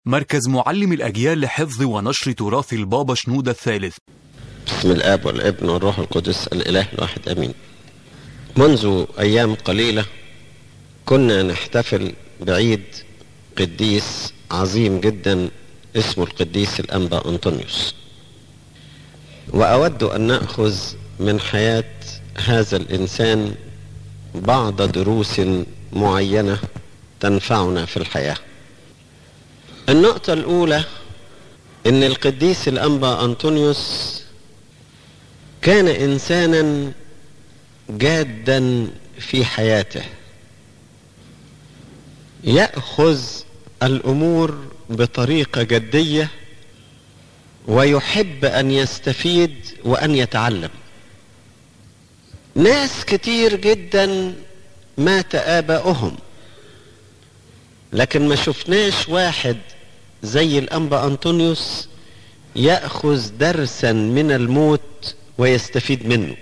مركز معلم الأجيال لحفظ ونشر تراث البابا شنودة الثالث. بسم الآب والابن والروح القدس الإله الواحد آمين. منذ أيام قليلة كنا نحتفل بعيد قديس عظيم جدا اسمه القديس الأنبا أنطونيوس، وأود أن نأخذ من حياة هذا الإنسان بعض دروس معينة تنفعنا في الحياة. النقطة الأولى إن القديس الأنبا أنطونيوس كان إنسانا جادا في حياته، يأخذ الأمور بطريقة جدية ويحب أن يستفيد وأن يتعلم. ناس كتير جدا مات آباؤهم، لكن ما شفناش واحد زي الأنبا أنطونيوس يأخذ درسا من الموت ويستفيد منه.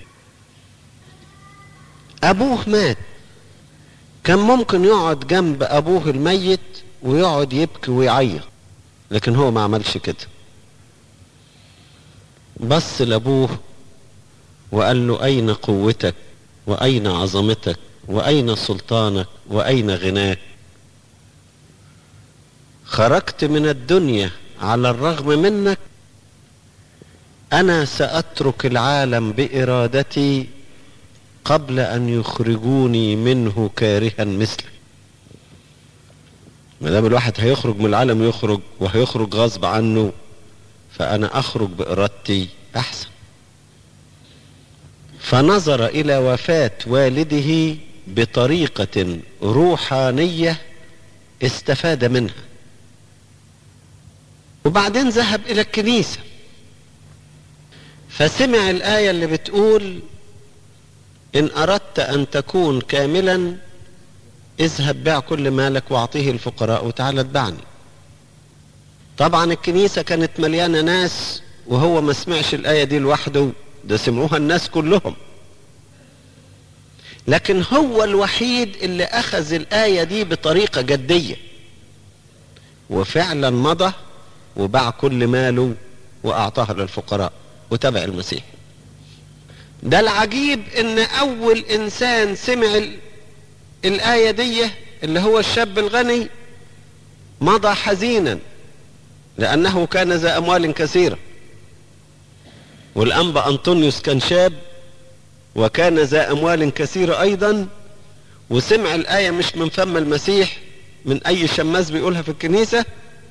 أبوه مات، كان ممكن يقعد جنب أبوه الميت ويقعد يبكي ويعيط، لكن هو ما عملش كده. بص لأبوه وقال له: أين قوتك وأين عظمتك وأين سلطانك وأين غناك؟ خرجت من الدنيا على الرغم منك، أنا سأترك العالم بإرادتي قبل أن يخرجوني منه كارها مثلي. ما دام الواحد هيخرج من العالم يخرج، وهيخرج غصب عنه، فأنا أخرج بإرادتي أحسن. فنظر إلى وفاة والده بطريقة روحانية استفاد منها، وبعدين ذهب إلى الكنيسة فسمع الآية اللي بتقول: إن أردت أن تكون كاملا اذهب بيع كل مالك واعطيه الفقراء وتعال اتبعني. طبعا الكنيسة كانت مليانة ناس، وهو ما سمعش الآية دي لوحده، ده سمعوها الناس كلهم، لكن هو الوحيد اللي أخذ الآية دي بطريقة جدية، وفعلا مضى وباع كل ماله وأعطاها للفقراء وتبع المسيح. ده العجيب إن أول إنسان سمع الآية دي اللي هو الشاب الغني مضى حزينا لأنه كان ذا أموال كثيرة، والأنبا أنطونيوس كان شاب وكان ذا أموال كثيرة أيضا، وسمع الآية مش من فم المسيح، من أي شماس بيقولها في الكنيسة،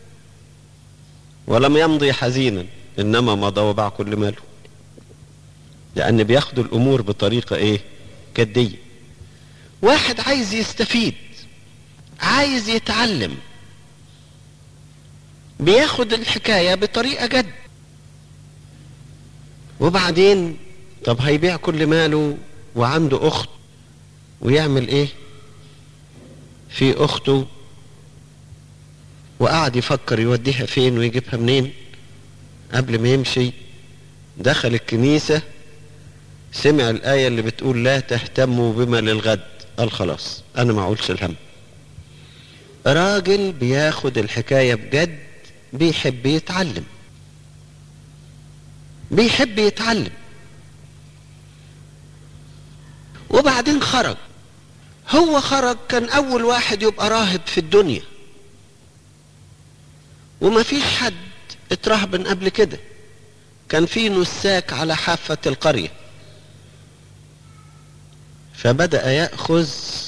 ولم يمضي حزينا، إنما مضى وباع كل ماله، لأن بياخدوا الأمور بطريقة جدية. واحد عايز يستفيد، عايز يتعلم، بياخد الحكاية بطريقة جد. وبعدين طب هيبيع كل ماله وعنده أخت، ويعمل إيه في أخته؟ وقعد يفكر يوديها فين ويجيبها منين. قبل ما يمشي دخل الكنيسة، سمع الآية اللي بتقول: لا تهتموا بما للغد. قال: خلاص أنا ما أقولش الهم. راجل بياخد الحكاية بجد، بيحب يتعلم، بيحب يتعلم. وبعدين خرج. هو خرج كان أول واحد يبقى راهب في الدنيا، وما فيش حد اترهبن قبل كده. كان في نساك على حافة القرية، فبدأ يأخذ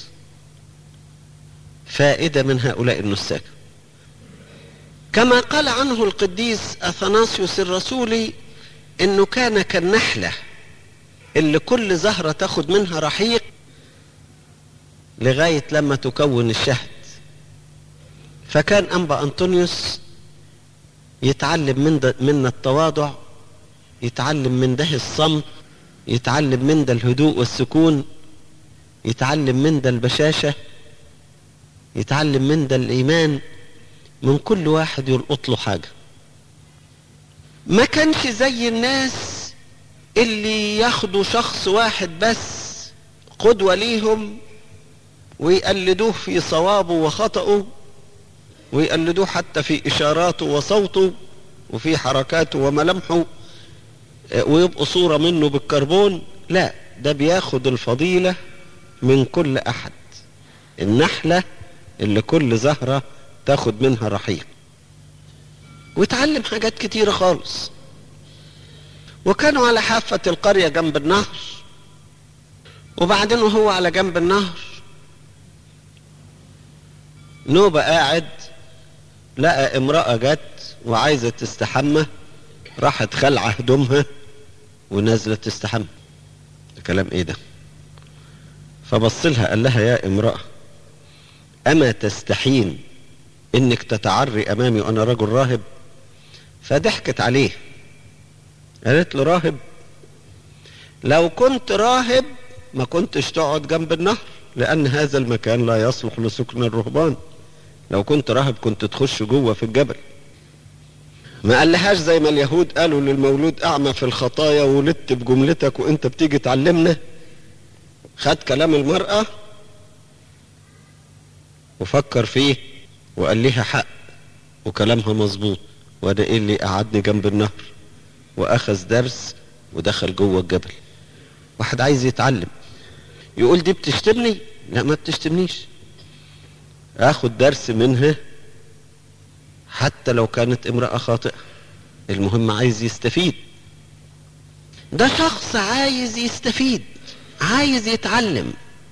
فائدة من هؤلاء النساك. كما قال عنه القديس أثناسيوس الرسولي إنه كان كالنحلة اللي كل زهرة تاخد منها رحيق لغاية لما تكون الشهد. فكان أنبا أنطونيوس يتعلم من التواضع، يتعلم من ده الصمت، يتعلم من ده الهدوء والسكون، يتعلم من ده البشاشة، يتعلم من ده الإيمان. من كل واحد يلقط له حاجة. ما كانش زي الناس اللي ياخدوا شخص واحد بس قدوة ليهم ويقلدوه في صوابه وخطأه ويقلدوه حتى في إشاراته وصوته وفي حركاته وملامحه، ويبقوا صورة منه بالكربون. لا، ده بياخد الفضيلة من كل أحد، النحلة اللي كل زهرة تاخد منها رحيق، ويتعلم حاجات كتيرة خالص. وكانوا على حافة القرية جنب النهر، وبعدين وهو على جنب النهر نوبة قاعد لقى امرأة جت وعايزة تستحمى، راحت خلع هدومها ونزلت تستحمى. ده كلام ايه ده؟ فبص لها قال لها: يا امرأة، اما تستحين انك تتعري امامي وانا رجل راهب؟ فضحكت عليه، قالت له: راهب؟ لو كنت راهب ما كنتش تقعد جنب النهر، لان هذا المكان لا يصلح لسكن الرهبان. لو كنت راهب كنت تخش جوه في الجبل. ما قالهاش زي ما اليهود قالوا للمولود اعمى في الخطايا: ولدت بجملتك وانت بتيجي تعلمنا. خد كلام المرأة وفكر فيه وقال ليها حق وكلامها مظبوط، وده ايه اللي قعدني جنب النهر، واخذ درس ودخل جوه الجبل. واحد عايز يتعلم يقول دي بتشتمني؟ لا، ما بتشتمنيش، اخد درس منها حتى لو كانت امرأة خاطئة. المهم عايز يستفيد. ده شخص عايز يستفيد، عايز يتعلم.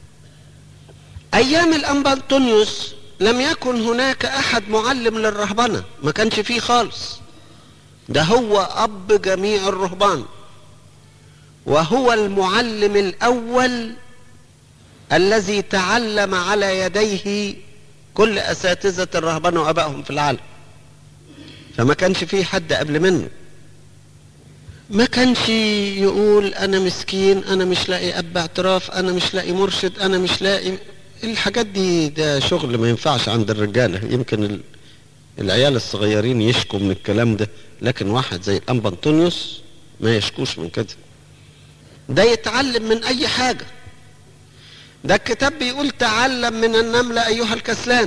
ايام الانبا انطونيوس لم يكن هناك احد معلم للرهبنة، ما كانش فيه خالص. ده هو اب جميع الرهبان، وهو المعلم الاول الذي تعلم على يديه كل اساتذة الرهبنة وابائهم في العالم. فما كانش فيه حد قبل منه. ما كانش يقول انا مسكين، انا مش لاقي اب اعتراف، انا مش لاقي مرشد، انا مش لاقي الحاجات دي. ده شغل ما ينفعش عند الرجالة. يمكن العيال الصغيرين يشكوا من الكلام ده، لكن واحد زي الانبا انطونيوس ما يشكوش من كده. ده يتعلم من اي حاجة. ده الكتاب بيقول: تعلم من النملة ايها الكسلان.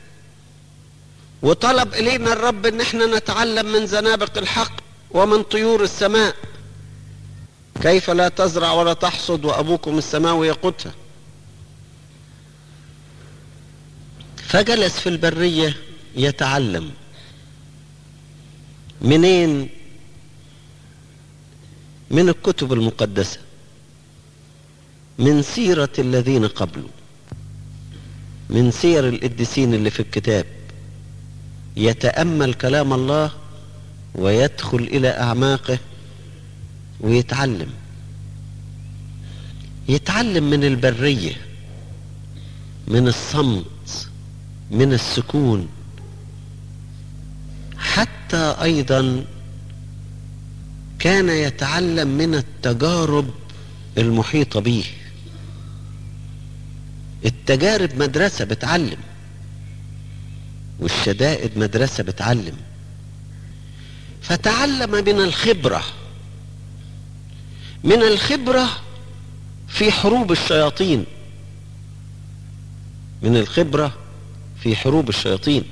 وطلب الينا الرب ان احنا نتعلم من زنابق الحق ومن طيور السماء. كيف لا تزرع ولا تحصد وابوكم السماوي يقوتها. فجلس في البرية يتعلم. منين؟ من الكتب المقدسة، من سيرة الذين قبله، من سير القديسين اللي في الكتاب. يتأمل كلام الله ويدخل إلى أعماقه ويتعلم. يتعلم من البرية، من الصمت، من السكون. حتى أيضا كان يتعلم من التجارب المحيطة به. التجارب مدرسة بتعلم، والشدائد مدرسة بتعلم. فتعلم من الخبرة، من الخبرة في حروب الشياطين، من الخبرة في حروب الشياطين.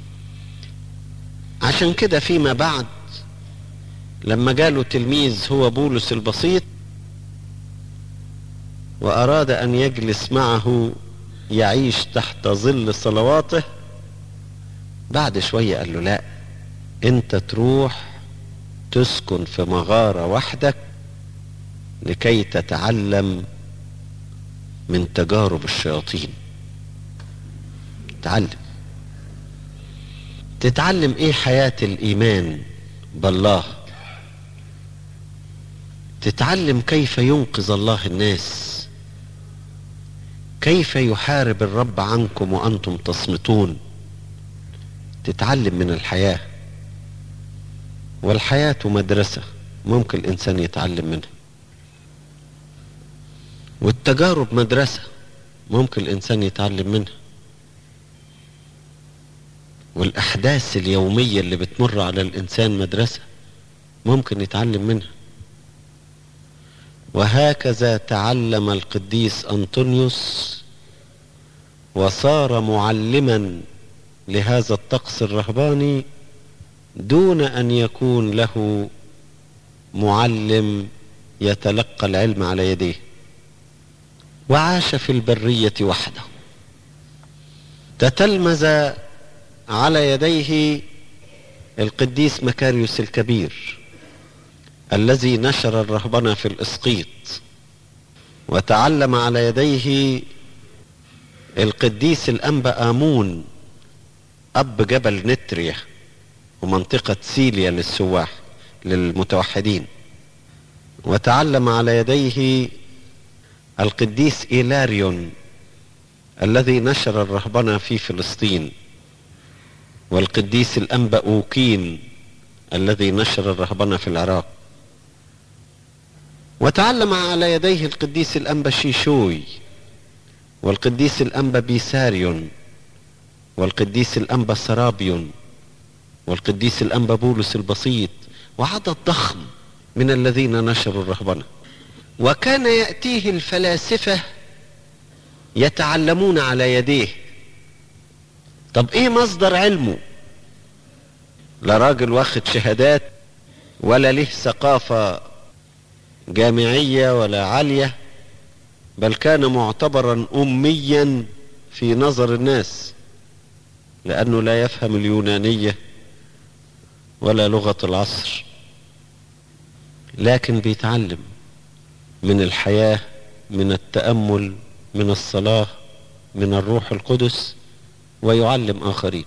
عشان كده فيما بعد لما جاله تلميذ هو بولس البسيط وأراد أن يجلس معه يعيش تحت ظل صلواته، بعد شوية قال له: لا، انت تروح تسكن في مغارة وحدك لكي تتعلم من تجارب الشياطين. تتعلم ايه حياة الايمان بالله. تتعلم كيف ينقذ الله الناس، كيف يحارب الرب عنكم وانتم تصمتون. تتعلم من الحياة، والحياة مدرسة ممكن الإنسان يتعلم منها، والتجارب مدرسة ممكن الإنسان يتعلم منها، والأحداث اليومية اللي بتمر على الإنسان مدرسة ممكن يتعلم منها. وهكذا تعلم القديس أنطونيوس وصار معلما لهذا الطقس الرهباني دون أن يكون له معلم يتلقى العلم على يديه، وعاش في البرية وحده. تتلمذ على يديه القديس مكاريوس الكبير الذي نشر الرهبنة في الإسقيط، وتعلم على يديه القديس الأنبا آمون أب جبل نتريا ومنطقة سيليا للسواح للمتوحدين، وتعلم على يديه القديس إيلاريون الذي نشر الرهبنة في فلسطين، والقديس الأنبا أوكين الذي نشر الرهبنة في العراق، وتعلم على يديه القديس الأنبا شيشوي والقديس الأنبا بيساريون والقديس الأنبا سرابيون والقديس الأنبا بولس البسيط، وعدد ضخم من الذين نشروا الرهبنة. وكان يأتيه الفلاسفة يتعلمون على يديه. طب ايه مصدر علمه؟ لا راجل واخد شهادات ولا له ثقافة جامعية ولا عالية، بل كان معتبرا أميا في نظر الناس، لأنه لا يفهم اليونانية ولا لغة العصر، لكن بيتعلم من الحياة، من التأمل، من الصلاة، من الروح القدس، ويعلم آخرين.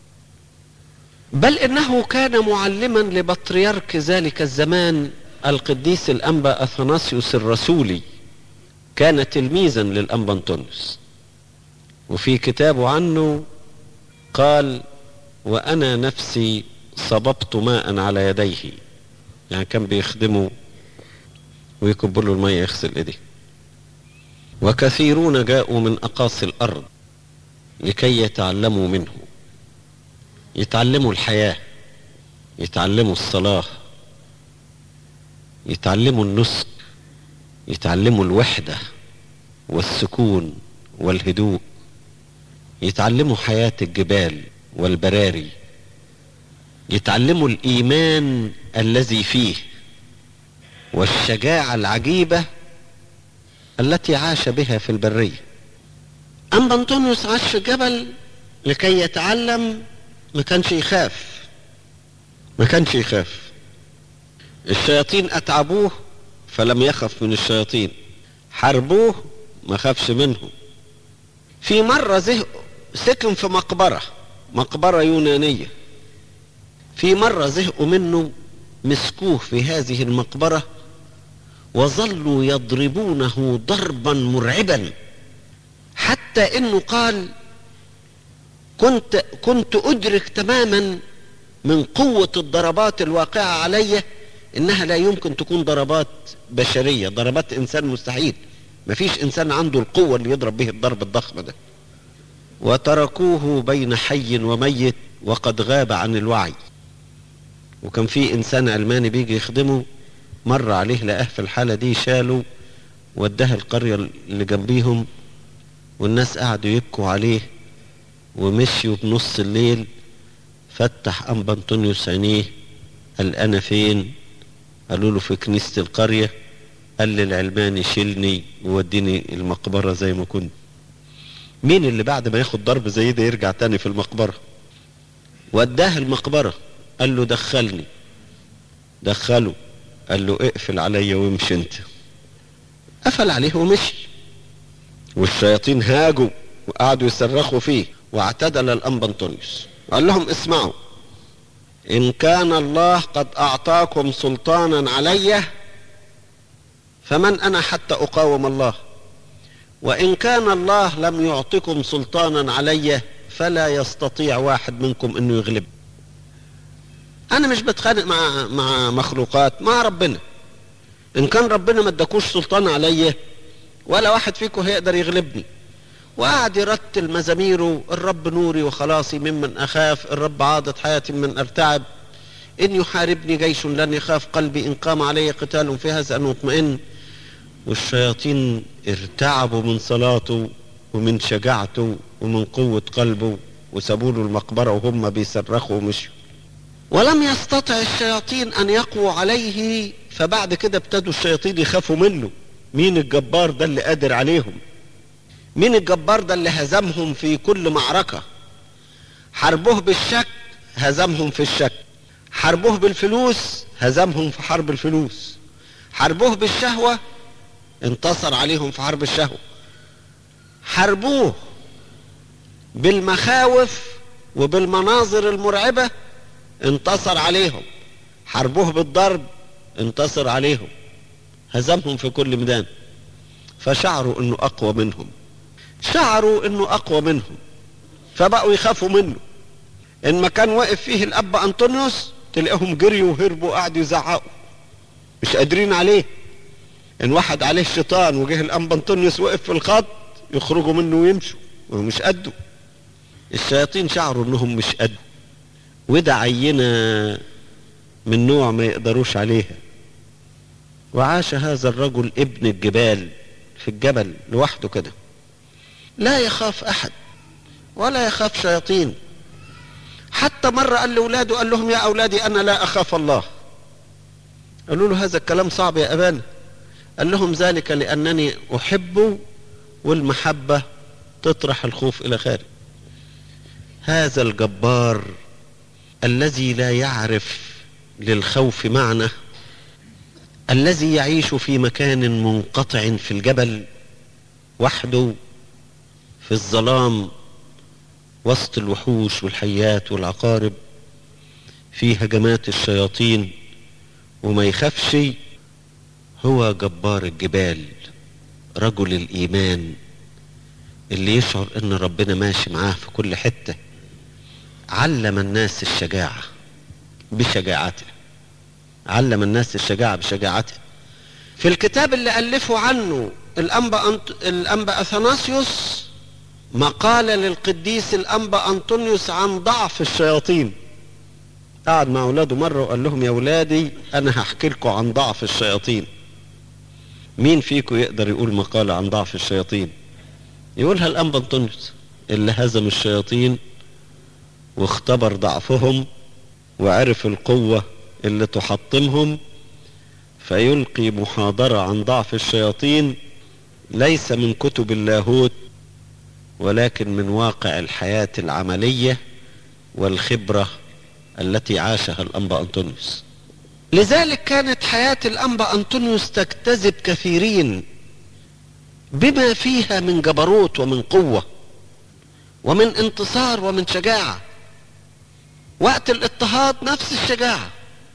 بل إنه كان معلما لبطريرك ذلك الزمان القديس الأنبا أثناسيوس الرسولي، كان تلميذا للأنبا أنطونيوس، وفي كتابه عنه قال: وأنا نفسي صببت ماء على يديه، يعني كان بيخدمه ويكب له الماء يغسل ايديه. وكثيرون جاءوا من أقاصي الأرض لكي يتعلموا منه، يتعلموا الحياة، يتعلموا الصلاة، يتعلموا النسك، يتعلموا الوحدة والسكون والهدوء، يتعلموا حياة الجبال والبراري، يتعلموا الإيمان الذي فيه والشجاعة العجيبة التي عاش بها في البرية. أنبا أنطونيوس عاش في الجبل لكي يتعلم، ما كانش يخاف. الشياطين أتعبوه فلم يخف من الشياطين، حاربوه ما خافش منهم. في مرة سكن في مقبرة يونانية، في مرة زهقوا منه، مسكوه في هذه المقبرة وظلوا يضربونه ضربا مرعبا، حتى انه قال: كنت ادرك تماما من قوة الضربات الواقعة علي انها لا يمكن تكون ضربات بشرية، ضربات انسان مستحيل، مفيش انسان عنده القوة اللي يضرب به الضرب الضخم ده. وتركوه بين حي وميت وقد غاب عن الوعي. وكان في انسان علماني بيجي يخدمه، مر عليه لقاه في الحالة دي، شاله وداه القرية اللي جنبيهم، والناس قعدوا يبكوا عليه، ومشيوا بنص الليل. فتح أنبا أنطونيوس عينيه، قال: أنا فين؟ قالوا له: في كنيسة القرية. قال للعلماني: شيلني ووديني المقبرة زي ما كنت. مين اللي بعد ما ياخد ضرب زي ده يرجع تاني في المقبرة؟ وداه المقبرة، قال له: دخلني. دخله، قال له: اقفل عليا وامشي انت. قفل عليه ومشي، والشياطين هاجوا وقعدوا يصرخوا فيه. واعتدل الأنبا أنطونيوس، قال لهم: اسمعوا، إن كان الله قد أعطاكم سلطانا علي فمن أنا حتى أقاوم الله، وإن كان الله لم يعطكم سلطانا علي فلا يستطيع واحد منكم أنه يغلب. أنا مش بتخانق مع مخلوقات، مع ربنا. إن كان ربنا ما اداكوش سلطان علي ولا واحد فيكم هيقدر يغلبني. وقعد يرتل مزاميره: الرب نوري وخلاصي ممن أخاف، الرب عاضد حياتي من أرتعب، إن يحاربني جيش لن يخاف قلبي، إن قام علي قتال في هذا أن أطمئن. والشياطين ارتعبوا من صلاته ومن شجاعته ومن قوة قلبه وسابوا له المقبرة وهم بيصرخوا ومشوا. ولم يستطع الشياطين أن يقووا عليه، فبعد كده ابتدوا الشياطين يخافوا منه. مين الجبار ده اللي قادر عليهم؟ مين الجبار ده اللي هزمهم في كل معركة؟ حربوه بالشك هزمهم في الشك، حربوه بالفلوس هزمهم في حرب الفلوس، حربوه بالشهوة انتصر عليهم في حرب الشهوة، حربوه بالمخاوف وبالمناظر المرعبة انتصر عليهم، حربوه بالضرب انتصر عليهم، هزمهم في كل ميدان. فشعروا انه اقوى منهم، شعروا انه اقوى منهم، فبقوا يخافوا منه. ان مكان وقف فيه الاب انطونيوس تلاقيهم جريوا وهربوا قعدوا يزعقوا، مش قادرين عليه. ان واحد عليه الشيطان وجه الاب انطونيوس وقف في الخط يخرجوا منه ويمشوا ومش قده. الشياطين شعروا انهم مش قده، وده عينة من نوع ما يقدروش عليها. وعاش هذا الرجل ابن الجبال في الجبل لوحده كده، لا يخاف احد ولا يخاف شياطين. حتى مرة قال لأولاده، قال لهم: يا أولادي أنا لا أخاف الله. قالوا له: هذا الكلام صعب يا أبانا. قال لهم: ذلك لأنني أحبه، والمحبة تطرح الخوف إلى خارج. هذا الجبار الذي لا يعرف للخوف معنى، الذي يعيش في مكان منقطع في الجبل وحده في الظلام وسط الوحوش والحيات والعقارب، في هجمات الشياطين، وما يخافش، هو جبار الجبال، رجل الإيمان اللي يشعر ان ربنا ماشي معاه في كل حتة. علم الناس الشجاعة بشجاعته، علم الناس الشجاعة بشجاعته. في الكتاب اللي ألفه عنه الأنبا أثناسيوس مقالة للقديس الأنبا أنطونيوس عن ضعف الشياطين. قعد مع أولاده مرة وقال لهم: يا أولادي أنا هحكي لكم عن ضعف الشياطين. مين فيكم يقدر يقول مقالة عن ضعف الشياطين؟ يقولها الأنبا أنطونيوس اللي هزم الشياطين واختبر ضعفهم وعرف القوة اللي تحطمهم، فيلقي محاضرة عن ضعف الشياطين ليس من كتب اللاهوت ولكن من واقع الحياة العملية والخبرة التي عاشها الأنبا أنطونيوس. لذلك كانت حياة الأنبا أنطونيوس تجتذب كثيرين بما فيها من جبروت ومن قوة ومن انتصار ومن شجاعة. وقت الاضطهاد نفس الشجاعة،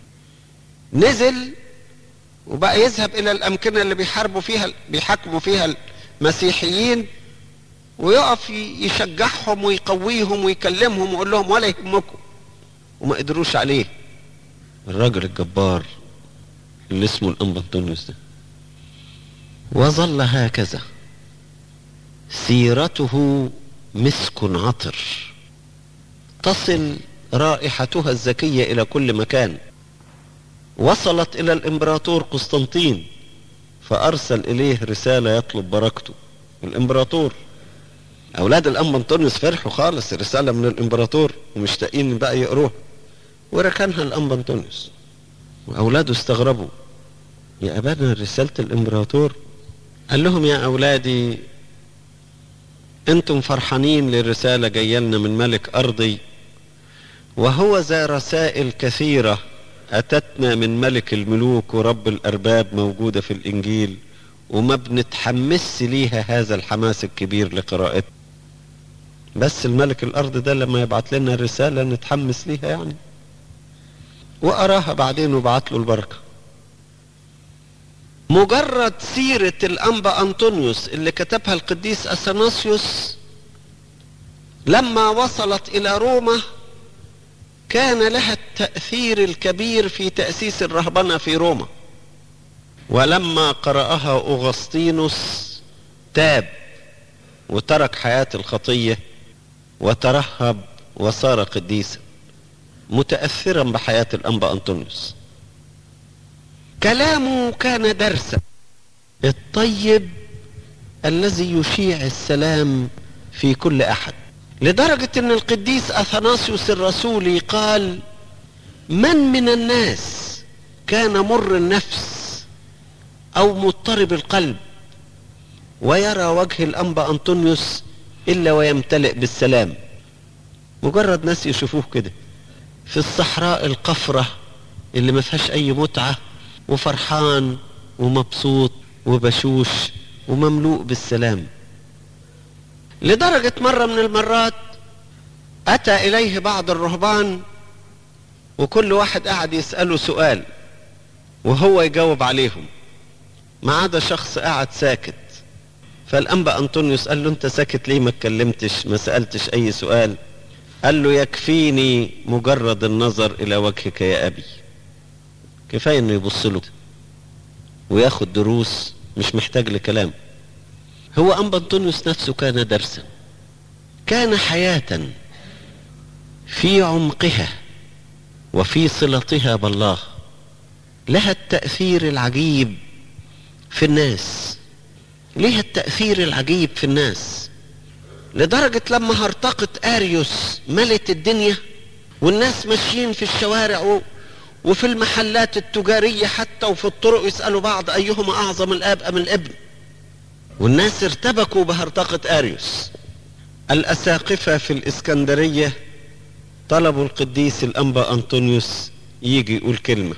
نزل وبقى يذهب إلى الأمكنة اللي بيحكموا فيها المسيحيين، ويقف يشجعهم ويقويهم ويكلمهم ويقول لهم: ولا يهمكم، وما قدروش عليه. الراجل الجبار اللي اسمه الأنبا أنطونيوس ده، وظل هكذا، سيرته مسك عطر تصل رائحتها الزكية إلى كل مكان. وصلت إلى الإمبراطور قسطنطين فأرسل إليه رسالة يطلب بركته. الإمبراطور، أولاد الأنبا أنطونيوس فرحوا خالص، رسالة من الإمبراطور ومشتاقين بقى يقروها، وركنها الأنبا أنطونيوس. وأولاده استغربوا: يا أبانا رسالة الإمبراطور؟ قال لهم: يا أولادي أنتم فرحانين للرسالة جاية لنا من ملك أرضي، وهو ذا رسائل كثيرة أتتنا من ملك الملوك ورب الأرباب موجودة في الإنجيل، وما بنتحمس ليها هذا الحماس الكبير لقراءتها. بس الملك الأرض ده لما يبعت لنا الرسالة نتحمس ليها يعني. وأراها بعدين وبعت له البركة. مجرد سيرة الأنبا أنطونيوس اللي كتبها القديس أثناسيوس لما وصلت إلى روما كان لها التأثير الكبير في تأسيس الرهبنة في روما. ولما قرأها أغسطينوس تاب وترك حياة الخطية وترهب وصار قديسا، متأثرا بحياة الأنبا أنطونيوس. كلامه كان درسا، الطيب الذي يشيع السلام في كل أحد. لدرجة ان القديس اثناسيوس الرسولي قال: من الناس كان مر النفس او مضطرب القلب ويرى وجه الانبا انطونيوس الا ويمتلئ بالسلام. مجرد ناس يشوفوه كده في الصحراء القفرة اللي ما فيهاش اي متعة، وفرحان ومبسوط وبشوش ومملوء بالسلام. لدرجة مرة من المرات اتى اليه بعض الرهبان، وكل واحد قاعد يسأله سؤال وهو يجاوب عليهم، ما عدا شخص قاعد ساكت. فالأنبا أنطونيوس قال له: انت ساكت ليه؟ ما اتكلمتش، ما سألتش اي سؤال. قال له: يكفيني مجرد النظر الى وجهك يا ابي. كفاية انه يبص له وياخد دروس، مش محتاج لكلام. هو أنبا أنطونيوس نفسه كان درسا، كان حياة في عمقها وفي صلتها بالله، لها التأثير العجيب في الناس، لها التأثير العجيب في الناس، لدرجة لما هرطقت آريوس ملت الدنيا، والناس ماشيين في الشوارع وفي المحلات التجارية حتى وفي الطرق يسألوا بعض أيهما أعظم، الآب أم الابن، والناس ارتبكوا بهرطقة آريوس. الأساقفة في الإسكندرية طلبوا القديس الأنبا أنطونيوس يجي يقول كلمة،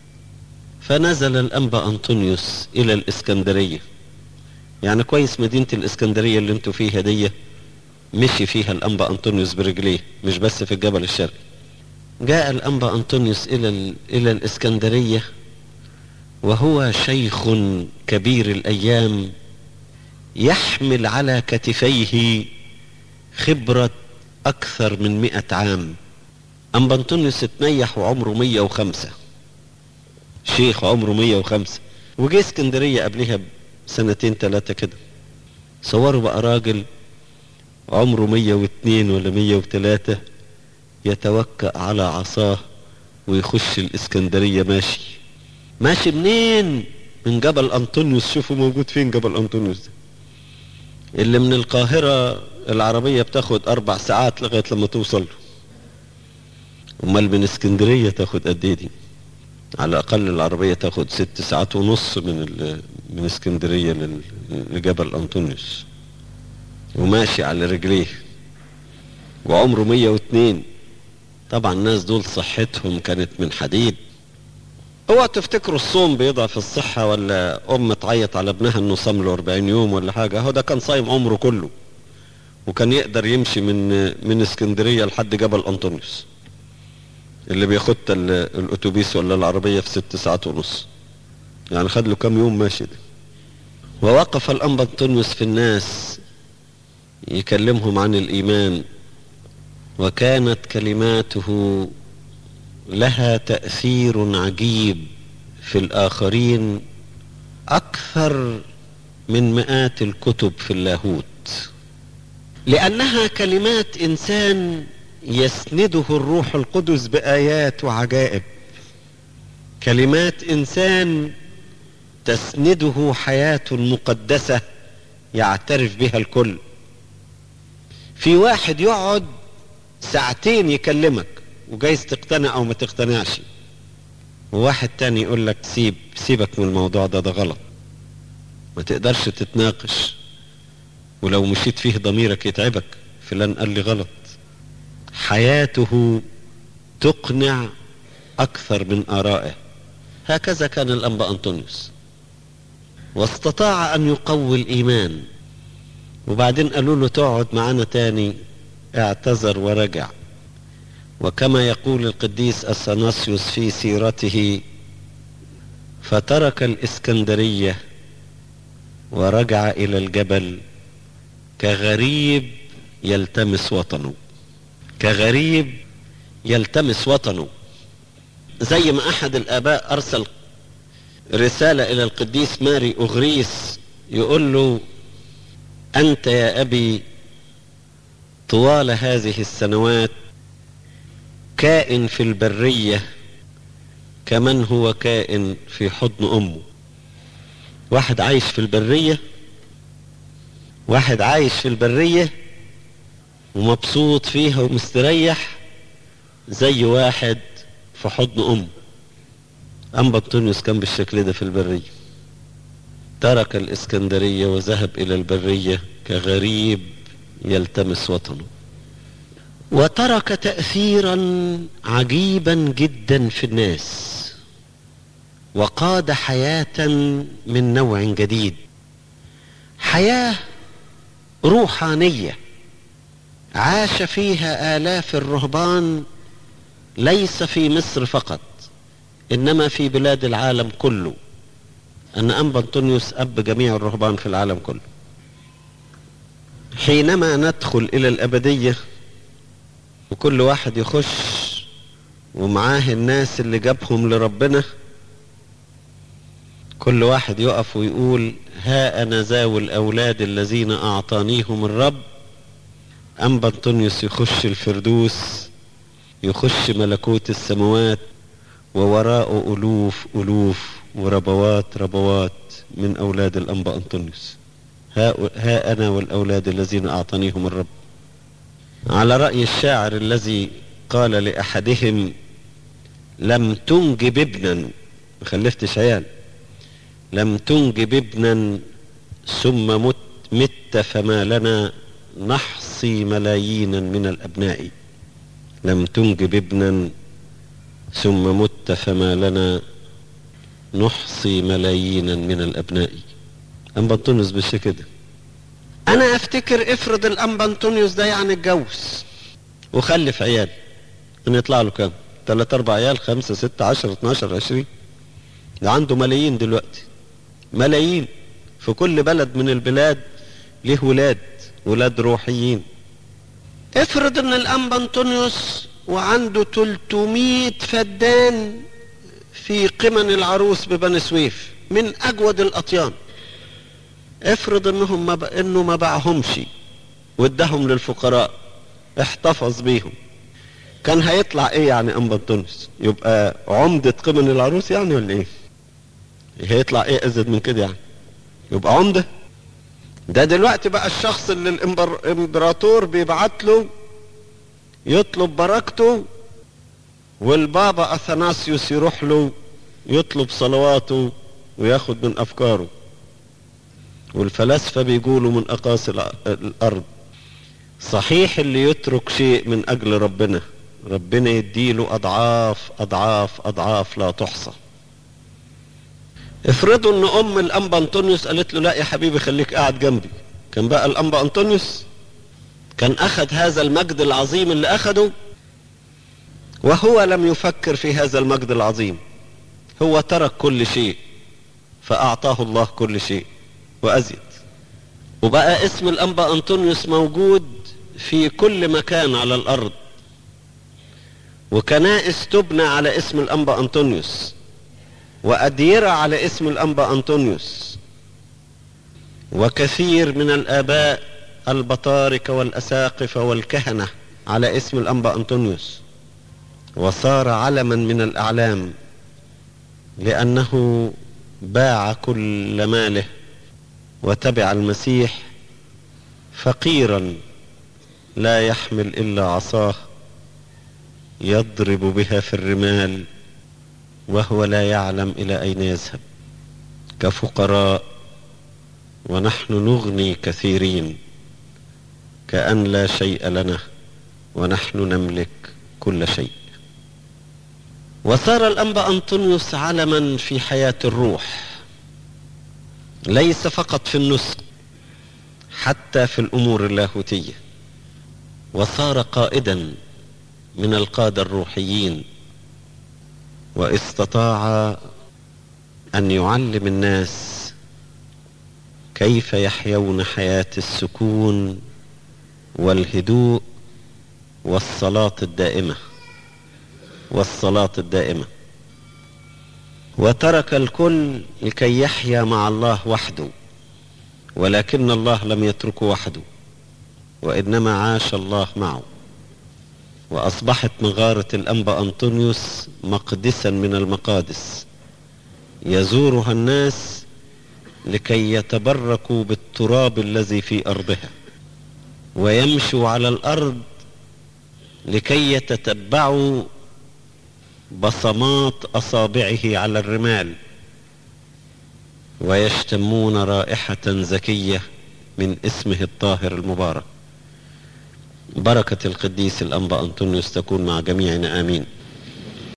فنزل الأنبا أنطونيوس إلى الإسكندرية. يعني كويس مدينة الإسكندرية اللي انتوا فيها دي مشي فيها الأنبا أنطونيوس برجليه، مش بس في الجبل الشرقي. جاء الأنبا أنطونيوس إلى الإسكندرية وهو شيخ كبير الأيام، يحمل على كتفيه خبرة أكثر من 100 عام. أنبا أنطونيوس اتنيح وعمره 105، شيخ عمره 105، وجه اسكندرية قبلها بسنتين 3 كده. صوروا بقى راجل عمره 102 ولا 103 يتوكأ على عصاه ويخش الإسكندرية ماشي. ماشي منين؟ من جبل أنطونيوس. شوفوا موجود فين جبل أنطونيوس ده، اللي من القاهرة العربية بتاخد 4 ساعات لغاية لما توصل له. امال من اسكندرية تاخد قد ايه دي؟ على الأقل العربية تاخد 6 ساعات ونص من اسكندرية لجبل أنطونيوس، وماشي على رجليه وعمره 102. طبعا الناس دول صحتهم كانت من حديد. اوعى تفتكروا الصوم بيضعف الصحة، ولا تعيط على ابنها انه صام له 40 يوم ولا حاجة. هو ده كان صايم عمره كله، وكان يقدر يمشي من اسكندرية لحد جبل أنطونيوس اللي بياخد الأتوبيس ولا العربية في 6 ساعات ونص. يعني خد له كام يوم ماشي ده. ووقف الأنبا أنطونيوس في الناس يكلمهم عن الإيمان، وكانت كلماته لها تأثير عجيب في الآخرين أكثر من 100 الكتب في اللاهوت، لأنها كلمات إنسان يسنده الروح القدس بآيات وعجائب، كلمات إنسان تسنده حياة مقدسة يعترف بها الكل. في واحد يقعد 2 ساعتين يكلمك وجايز تقتنع او ما تقتنعش، وواحد تاني يقول لك سيبك من الموضوع ده غلط، ما تقدرش تتناقش، ولو مشيت فيه ضميرك يتعبك، فلان قال لي غلط. حياته تقنع اكثر من آرائه. هكذا كان الأنبا أنطونيوس، واستطاع ان يقوي الإيمان. وبعدين قالوا له تقعد معانا تاني، اعتذر ورجع. وكما يقول القديس أثناسيوس في سيرته: فترك الإسكندرية ورجع إلى الجبل كغريب يلتمس وطنه، كغريب يلتمس وطنه. زي ما أحد الآباء أرسل رسالة إلى القديس ماري أغريس يقول له: أنت يا أبي طوال هذه السنوات كائن في البرية كمن هو كائن في حضن أمه. واحد عايش في البرية ومبسوط فيها ومستريح زي واحد في حضن أمه. أنبا أنطونيوس كان بالشكل ده في البرية، ترك الإسكندرية وذهب إلى البرية كغريب يلتمس وطنه، وترك تأثيرا عجيبا جدا في الناس، وقاد حياة من نوع جديد، حياة روحانية عاش فيها آلاف الرهبان، ليس في مصر فقط إنما في بلاد العالم كله. أن أنبا أنطونيوس أب جميع الرهبان في العالم كله. حينما ندخل إلى الأبدية وكل واحد يخش ومعاه الناس اللي جابهم لربنا، كل واحد يقف ويقول ها أنا ذاوي الأولاد الذين أعطانيهم الرب. أنبا أنطونيوس يخش الفردوس، يخش ملكوت السماوات، ووراءه ألوف ألوف وربوات ربوات من أولاد الأنبا أنطونيوس. ها أنا والأولاد الذين أعطانيهم الرب. على رأي الشاعر الذي قال لأحدهم لم تنجب ابنا، ما خلفتش عيال، لم تنجب ابنا ثم مت فما لنا نحصي ملايينا من الأبناء. لم تنجب ابنا ثم مت فما لنا نحصي ملايينا من الأبناء. أنبا أنطونيوس بالشكل ده. أنا أفتكر افرض الأنبا أنطونيوس ده يعني اتجوز وخلف عيال، أن يطلع له كام؟ 3-4 عيال، 5 6 10 12 20. ده عنده ملايين دلوقتي، ملايين في كل بلد من البلاد له ولاد روحيين. افرض ان الأنبا أنطونيوس وعنده 300 فدان في قمن العروس ببني سويف من أجود الأطيان. افرض انه ما باعهمش واداهم للفقراء، احتفظ بيهم، كان هيطلع ايه يعني أنبا أنطونيوس؟ يبقى عمدة قمن العروس يعني ولا ايه؟ هيطلع ايه ازيد من كده يعني؟ يبقى عمدة. ده دلوقتي بقى الشخص اللي الامبراطور بيبعت له يطلب بركته، والبابا أثناسيوس يروح له يطلب صلواته وياخد من أفكاره، والفلاسفة بيقولوا من أقاصي الأرض. صحيح اللي يترك شيء من أجل ربنا يديله أضعاف أضعاف أضعاف لا تحصى. افرضوا ان ام الانبا أنطونيوس قالت له لا يا حبيبي خليك قاعد جنبي، كان بقى الانبا أنطونيوس كان اخذ هذا المجد العظيم اللي اخده، وهو لم يفكر في هذا المجد العظيم، هو ترك كل شيء فاعطاه الله كل شيء وازيد. وبقى اسم الانبا أنطونيوس موجود في كل مكان على الارض، وكنائس تبنى على اسم الانبا أنطونيوس، وأديرة على اسم الأنبا أنطونيوس، وكثير من الآباء البطاركة والأساقفة والكهنة على اسم الأنبا أنطونيوس، وصار علما من الأعلام لأنه باع كل ماله وتبع المسيح فقيرا لا يحمل إلا عصاه يضرب بها في الرمال وهو لا يعلم إلى أين يذهب، كفقراء ونحن نغني كثيرين، كأن لا شيء لنا ونحن نملك كل شيء. وصار الأنبا أنطونيوس علما في حياة الروح، ليس فقط في النسك، حتى في الأمور اللاهوتية، وصار قائدا من القادة الروحيين، واستطاع أن يعلم الناس كيف يحيون حياة السكون والهدوء والصلاة الدائمة، وترك الكل لكي يحيا مع الله وحده، ولكن الله لم يتركه وحده، وإنما عاش الله معه، وأصبحت مغارة الأنبا أنطونيوس مقدسا من المقادس يزورها الناس لكي يتبركوا بالتراب الذي في أرضها. ويمشوا على الأرض لكي يتتبعوا بصمات أصابعه على الرمال، ويشتمون رائحة زكية من اسمه الطاهر المبارك. بركة القديس الأنبا أنطونيوس تكون مع جميعنا، آمين.